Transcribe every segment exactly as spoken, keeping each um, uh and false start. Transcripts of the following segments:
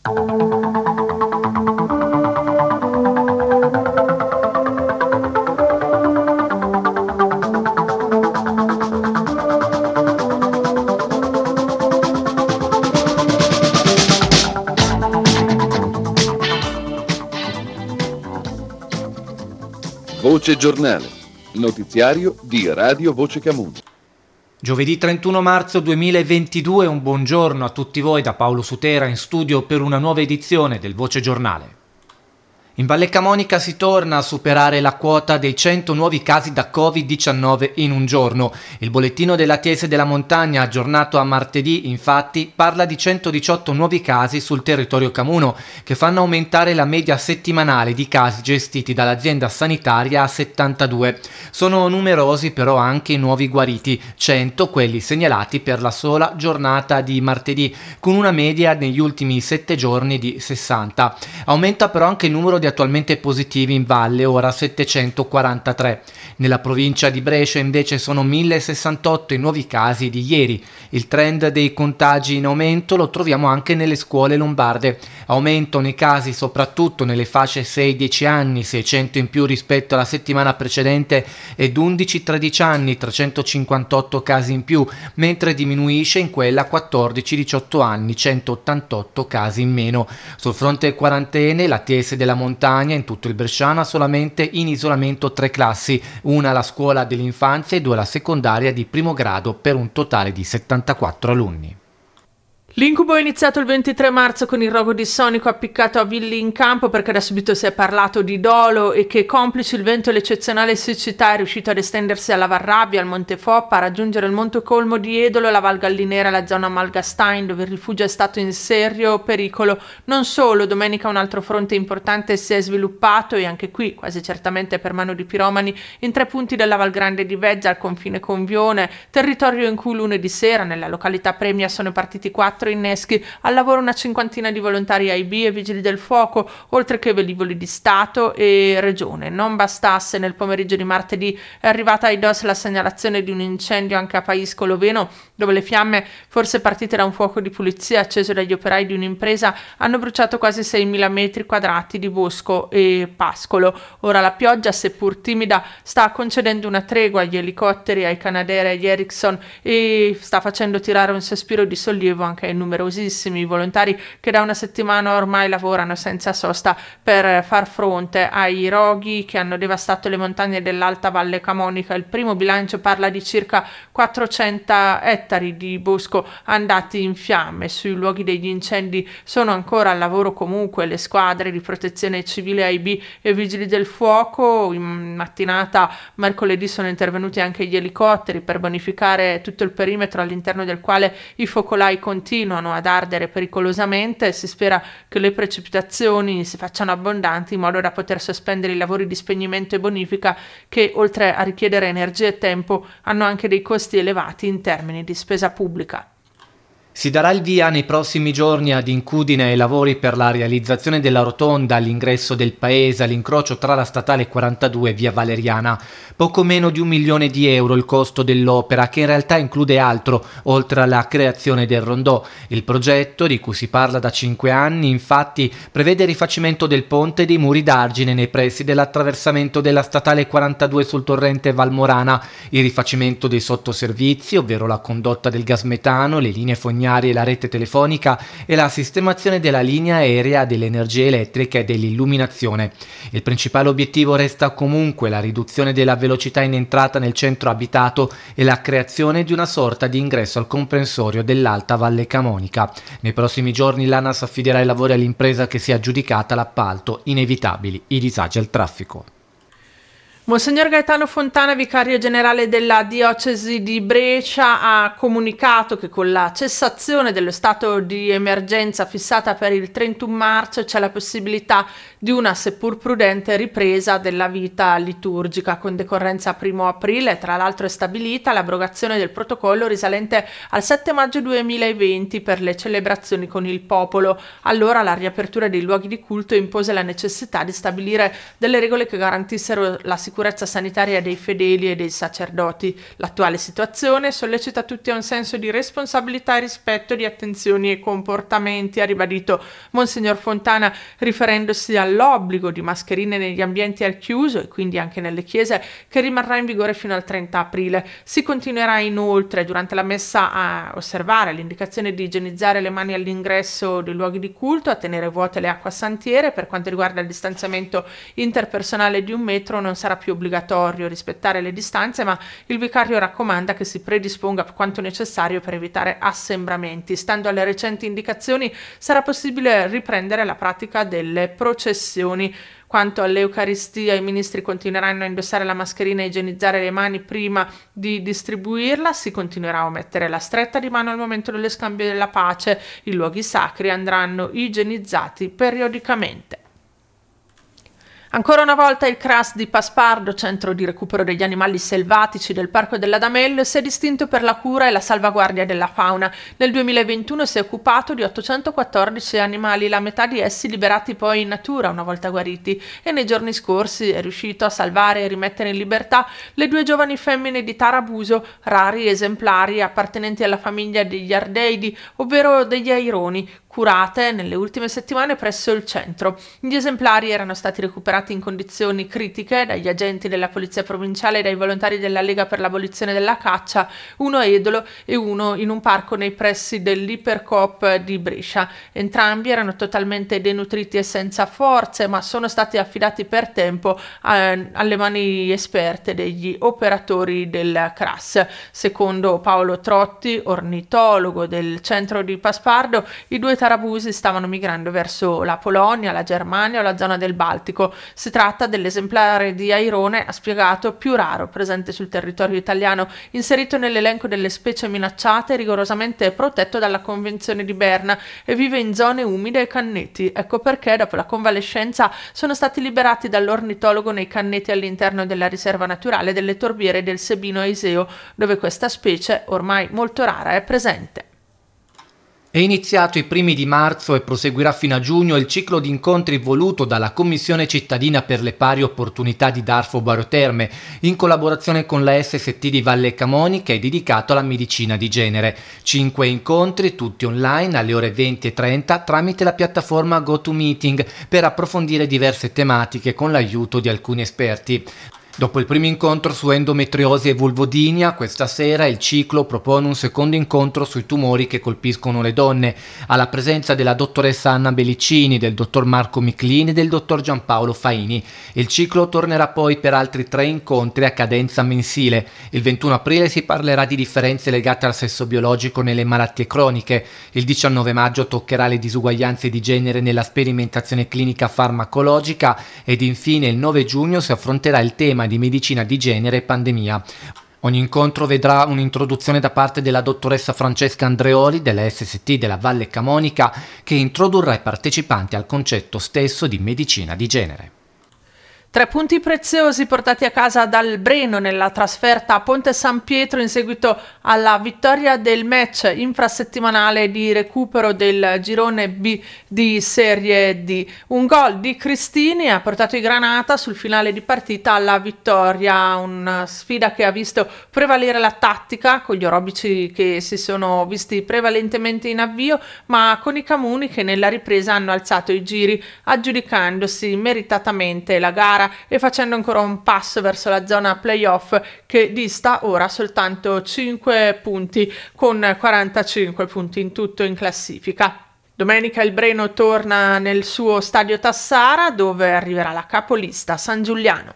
Voce Giornale, notiziario di Radio Voce Camuso. Giovedì trentuno marzo duemilaventidue, un buongiorno a tutti voi da Paolo Sutera in studio per una nuova edizione del Voce Giornale. In Valle Camonica si torna a superare la quota dei cento nuovi casi da covid diciannove in un giorno. Il bollettino della T S della Montagna, aggiornato a martedì, infatti, parla di centodiciotto nuovi casi sul territorio camuno, che fanno aumentare la media settimanale di casi gestiti dall'azienda sanitaria a settantadue. Sono numerosi però anche i nuovi guariti, cento quelli segnalati per la sola giornata di martedì, con una media negli ultimi sette giorni di sessanta. Aumenta però anche il numero di attualmente positivi in valle, ora settecentoquarantatré. Nella provincia di Brescia invece sono mille sessantotto i nuovi casi di ieri. Il trend dei contagi in aumento lo troviamo anche nelle scuole lombarde. Aumento nei casi soprattutto nelle fasce sei dieci anni, seicento in più rispetto alla settimana precedente, ed undici tredici anni, trecentocinquantotto casi in più, mentre diminuisce in quella quattordici diciotto anni, centottantotto casi in meno. Sul fronte quarantene, la T S della Montagna in tutto il Bresciano ha solamente in isolamento tre classi, una alla scuola dell'infanzia e due alla secondaria di primo grado, per un totale di settantaquattro alunni. L'incubo è iniziato il ventitré marzo con il rogo di Sonico appiccato a Villi in Campo, perché da subito si è parlato di dolo e che, complici il vento e l'eccezionale siccità, è riuscito ad estendersi alla Varrabbia, al Monte Foppa, a raggiungere il Monte Colmo di Edolo e la Val Gallinera e la zona Malgastein, dove il rifugio è stato in serio pericolo. Non solo, domenica un altro fronte importante si è sviluppato, e anche qui, quasi certamente per mano di piromani, in tre punti della Val Grande di Vezza, al confine con Vione, territorio in cui lunedì sera nella località Premia sono partiti quattro inneschi. Al lavoro una cinquantina di volontari A I B e vigili del fuoco, oltre che velivoli di Stato e Regione. Non bastasse, nel pomeriggio di martedì è arrivata ai D O S la segnalazione di un incendio anche a Paisco Loveno, dove le fiamme, forse partite da un fuoco di pulizia acceso dagli operai di un'impresa, hanno bruciato quasi seimila metri quadrati di bosco e pascolo. Ora la pioggia, seppur timida, sta concedendo una tregua agli elicotteri, ai Canadair e agli Ericsson, e sta facendo tirare un sospiro di sollievo anche ai numerosissimi volontari che da una settimana ormai lavorano senza sosta per far fronte ai roghi che hanno devastato le montagne dell'Alta Valle Camonica. Il primo bilancio parla di circa quattrocento ettari di bosco andati in fiamme. Sui luoghi degli incendi sono ancora al lavoro comunque le squadre di protezione civile A I B e vigili del fuoco. In mattinata mercoledì sono intervenuti anche gli elicotteri per bonificare tutto il perimetro all'interno del quale i focolai continuano ad ardere pericolosamente. Si spera che le precipitazioni si facciano abbondanti in modo da poter sospendere i lavori di spegnimento e bonifica, che oltre a richiedere energia e tempo hanno anche dei costi elevati in termini di spesa pubblica. Si darà il via nei prossimi giorni ad Incudine ai lavori per la realizzazione della rotonda all'ingresso del paese, all'incrocio tra la statale quarantadue e via Valeriana. Poco meno di un milione di euro il costo dell'opera, che in realtà include altro, oltre alla creazione del rondò. Il progetto, di cui si parla da cinque anni, infatti, prevede il rifacimento del ponte e dei muri d'argine nei pressi dell'attraversamento della statale quarantadue sul torrente Valmorana, il rifacimento dei sottoservizi, ovvero la condotta del gas metano, le linee fognarie e la rete telefonica, e la sistemazione della linea aerea, dell'energia elettrica e dell'illuminazione. Il principale obiettivo resta comunque la riduzione della velocità in entrata nel centro abitato e la creazione di una sorta di ingresso al comprensorio dell'Alta Valle Camonica. Nei prossimi giorni l'ANAS affiderà i lavori all'impresa che si è aggiudicata l'appalto. Inevitabili i disagi al traffico. Monsignor Gaetano Fontana, vicario generale della diocesi di Brescia, ha comunicato che con la cessazione dello stato di emergenza fissata per il trentuno marzo c'è la possibilità di una, seppur prudente, ripresa della vita liturgica con decorrenza primo aprile. Tra l'altro è stabilita l'abrogazione del protocollo risalente al sette maggio duemilaventi per le celebrazioni con il popolo. Allora la riapertura dei luoghi di culto impose la necessità di stabilire delle regole che garantissero la sicurezza sicurezza sanitaria dei fedeli e dei sacerdoti. L'attuale situazione sollecita tutti a un senso di responsabilità e rispetto di attenzioni e comportamenti, ha ribadito Monsignor Fontana, riferendosi all'obbligo di mascherine negli ambienti al chiuso e quindi anche nelle chiese, che rimarrà in vigore fino al trenta aprile. Si continuerà inoltre durante la messa a osservare l'indicazione di igienizzare le mani all'ingresso dei luoghi di culto, a tenere vuote le acquasantiere. Per quanto riguarda il distanziamento interpersonale di un metro non sarà più obbligatorio rispettare le distanze, ma il vicario raccomanda che si predisponga quanto necessario per evitare assembramenti. Stando alle recenti indicazioni sarà possibile riprendere la pratica delle processioni. Quanto all'Eucaristia, i ministri continueranno a indossare la mascherina e igienizzare le mani prima di distribuirla. Si continuerà a omettere la stretta di mano al momento dello scambio della pace. I luoghi sacri andranno igienizzati periodicamente. Ancora una volta il C R A S di Paspardo, centro di recupero degli animali selvatici del Parco dell'Adamello, si è distinto per la cura e la salvaguardia della fauna. Nel duemilaventuno si è occupato di ottocentoquattordici animali, la metà di essi liberati poi in natura una volta guariti, e nei giorni scorsi è riuscito a salvare e rimettere in libertà le due giovani femmine di Tarabuso, rari esemplari appartenenti alla famiglia degli Ardeidi, ovvero degli aironi, curate nelle ultime settimane presso il centro. Gli esemplari erano stati recuperati in condizioni critiche dagli agenti della Polizia Provinciale e dai volontari della Lega per l'abolizione della caccia, uno a Edolo e uno in un parco nei pressi dell'Ipercoop di Brescia. Entrambi erano totalmente denutriti e senza forze, ma sono stati affidati per tempo eh, alle mani esperte degli operatori del C R A S. Secondo Paolo Trotti, ornitologo del centro di Paspardo, i due tarabusi stavano migrando verso la Polonia, la Germania o la zona del Baltico. Si tratta dell'esemplare di airone, ha spiegato, più raro presente sul territorio italiano, inserito nell'elenco delle specie minacciate, rigorosamente protetto dalla Convenzione di Berna, e vive in zone umide e canneti. Ecco perché dopo la convalescenza sono stati liberati dall'ornitologo nei canneti all'interno della riserva naturale delle Torbiere del Sebino Aiseo, dove questa specie, ormai molto rara, è presente. È iniziato i primi di marzo e proseguirà fino a giugno il ciclo di incontri voluto dalla Commissione cittadina per le pari opportunità di Darfo Baro Terme, in collaborazione con la S S T di Valle Camonica, e dedicato alla medicina di genere. Cinque incontri, tutti online, alle ore venti e trenta, tramite la piattaforma GoToMeeting, per approfondire diverse tematiche con l'aiuto di alcuni esperti. Dopo il primo incontro su endometriosi e vulvodinia, questa sera il ciclo propone un secondo incontro sui tumori che colpiscono le donne, alla presenza della dottoressa Anna Bellicini, del dottor Marco Miclini e del dottor Giampaolo Faini. Il ciclo tornerà poi per altri tre incontri a cadenza mensile. Il ventuno aprile si parlerà di differenze legate al sesso biologico nelle malattie croniche. Il diciannove maggio toccherà le disuguaglianze di genere nella sperimentazione clinica farmacologica, ed infine il nove giugno si affronterà il tema di medicina di genere e pandemia. Ogni incontro vedrà un'introduzione da parte della dottoressa Francesca Andreoli della S S T della Valle Camonica, che introdurrà i partecipanti al concetto stesso di medicina di genere. Tre punti preziosi portati a casa dal Breno nella trasferta a Ponte San Pietro in seguito alla vittoria del match infrasettimanale di recupero del girone B di Serie D. Un gol di Cristini ha portato i Granata sul finale di partita alla vittoria, una sfida che ha visto prevalere la tattica, con gli orobici che si sono visti prevalentemente in avvio, ma con i Camuni che nella ripresa hanno alzato i giri, aggiudicandosi meritatamente la gara e facendo ancora un passo verso la zona playoff, che dista ora soltanto cinque punti, con quarantacinque punti in tutto in classifica. Domenica il Breno torna nel suo stadio Tassara, dove arriverà la capolista San Giuliano.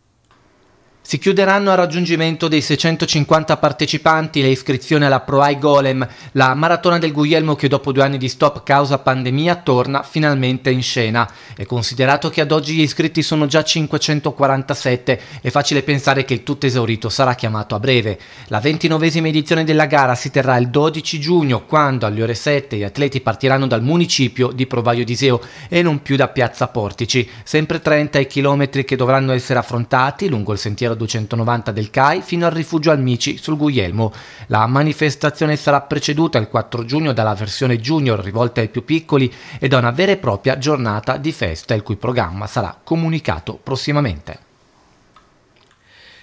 Si chiuderanno al raggiungimento dei seicentocinquanta partecipanti le iscrizioni alla Pro High Golem, la maratona del Guglielmo che dopo due anni di stop causa pandemia torna finalmente in scena. È considerato che ad oggi gli iscritti sono già cinquecentoquarantasette, è facile pensare che il tutto esaurito sarà chiamato a breve. La ventinovesima edizione della gara si terrà il dodici giugno, quando alle ore sette gli atleti partiranno dal municipio di Provaio d'Iseo e non più da Piazza Portici. Sempre trenta i chilometri che dovranno essere affrontati lungo il sentiero duecentonovanta del C A I fino al rifugio Almici sul Guglielmo. La manifestazione sarà preceduta il quattro giugno dalla versione junior rivolta ai più piccoli e da una vera e propria giornata di festa, il cui programma sarà comunicato prossimamente.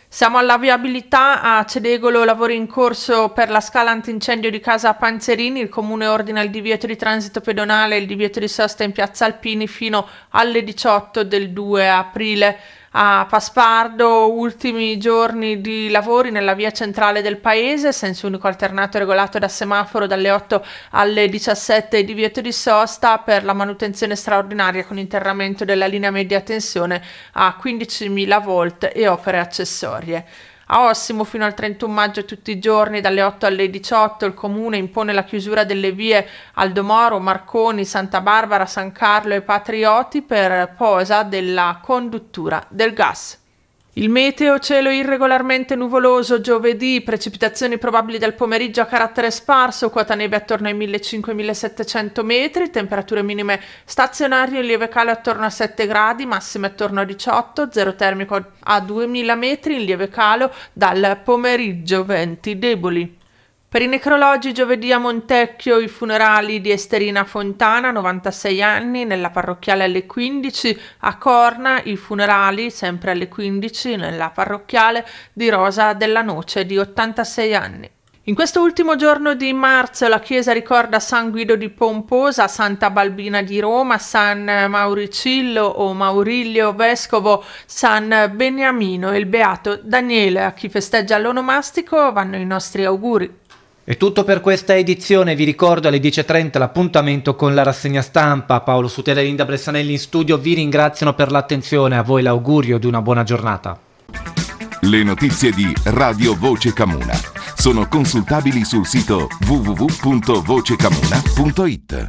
Siamo alla viabilità a Cedegolo, lavori in corso per la scala antincendio di Casa Panzerini. Il comune ordina il divieto di transito pedonale e il divieto di sosta in piazza Alpini fino alle diciotto del due aprile. A Paspardo, ultimi giorni di lavori nella via centrale del paese, senso unico alternato regolato da semaforo dalle otto alle diciassette, divieto di sosta per la manutenzione straordinaria con interramento della linea media tensione a quindicimila volt e opere accessorie. A Ossimo fino al trentuno maggio tutti i giorni dalle otto alle diciotto il comune impone la chiusura delle vie Aldomoro, Marconi, Santa Barbara, San Carlo e Patrioti per posa della conduttura del gas. Il meteo: cielo irregolarmente nuvoloso giovedì, precipitazioni probabili dal pomeriggio a carattere sparso, quota neve attorno ai millecinquecento millesettecento metri, temperature minime stazionarie in lieve calo attorno a sette gradi, massime attorno a diciotto, zero termico a duemila metri in lieve calo dal pomeriggio, venti deboli. Per i necrologi giovedì a Montecchio i funerali di Esterina Fontana, novantasei anni, nella parrocchiale alle quindici, a Corna i funerali sempre alle quindici nella parrocchiale di Rosa della Noce di ottantasei anni. In questo ultimo giorno di marzo la chiesa ricorda San Guido di Pomposa, Santa Balbina di Roma, San Mauricillo o Maurilio Vescovo, San Beniamino e il Beato Daniele. A chi festeggia l'onomastico vanno i nostri auguri. È tutto per questa edizione, vi ricordo alle dieci e trenta l'appuntamento con la rassegna stampa. Paolo Sutera e Linda Bressanelli in studio vi ringraziano per l'attenzione, a voi l'augurio di una buona giornata. Le notizie di Radio Voce Camuna sono consultabili sul sito w w w punto voce camuna punto i t.